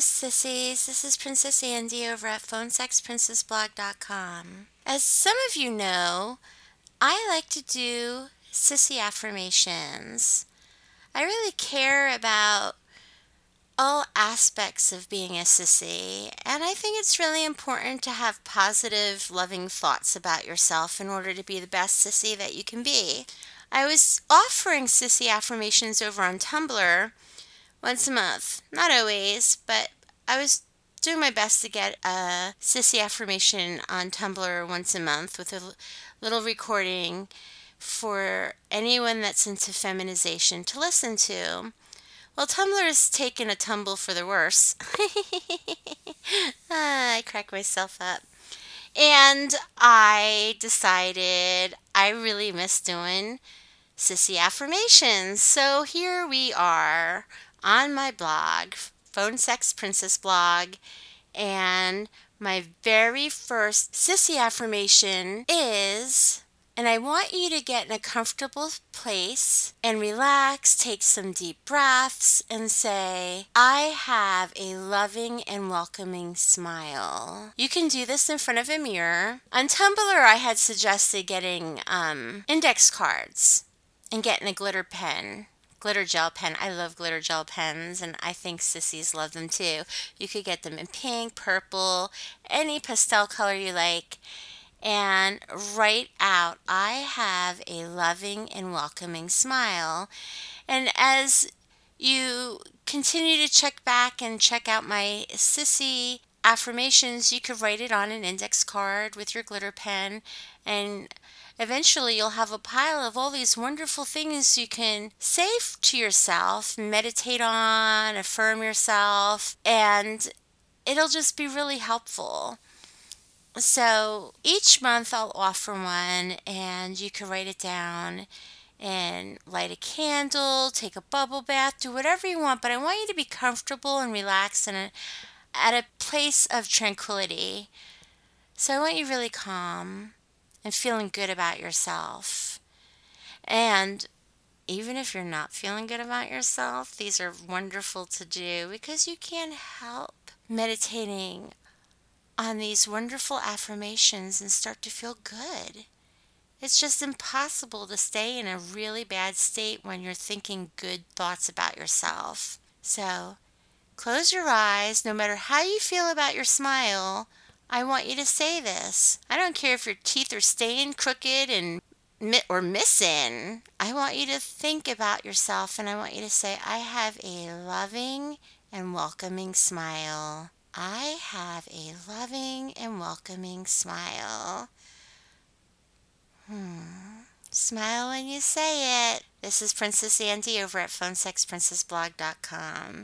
sissies. This is Princess Andy over at PhoneSexPrincessBlog.com. As some of you know, I like to do sissy affirmations. I really care about all aspects of being a sissy, and I think it's really important to have positive, loving thoughts about yourself in order to be the best sissy that you can be. I was offering sissy affirmations over on Tumblr once a month. Not always, but I was doing my best to get a sissy affirmation on Tumblr once a month with a little recording for anyone that's into feminization to listen to. Well, Tumblr has taken a tumble for the worse. I crack myself up. And I decided I really miss doing sissy affirmations. So here we are on my blog, Phone Sex Princess Blog, and my very first sissy affirmation is, and I want you to get in a comfortable place and relax, take some deep breaths, and say, I have a loving and welcoming smile. You can do this in front of a mirror. On Tumblr, I had suggested getting index cards and getting a glitter gel pen. I love glitter gel pens, and I think sissies love them too. You could get them in pink, purple, any pastel color you like, and write out, I have a loving and welcoming smile. And as you continue to check back and check out my sissy affirmations, you could write it on an index card with your glitter pen, and eventually you'll have a pile of all these wonderful things you can say to yourself, meditate on, affirm yourself, and it'll just be really helpful. So each month I'll offer one, and you can write it down and light a candle, take a bubble bath, do whatever you want, but I want you to be comfortable and relaxed and at a place of tranquility. So I want you really calm and feeling good about yourself. And even if you're not feeling good about yourself, these are wonderful to do because you can't help meditating on these wonderful affirmations and start to feel good. It's just impossible to stay in a really bad state when you're thinking good thoughts about yourself. So close your eyes. No matter how you feel about your smile, I want you to say this. I don't care if your teeth are staying crooked and or missing. I want you to think about yourself, and I want you to say, I have a loving and welcoming smile. I have a loving and welcoming smile. Smile when you say it. This is Princess Andy over at PhoneSexPrincessBlog.com.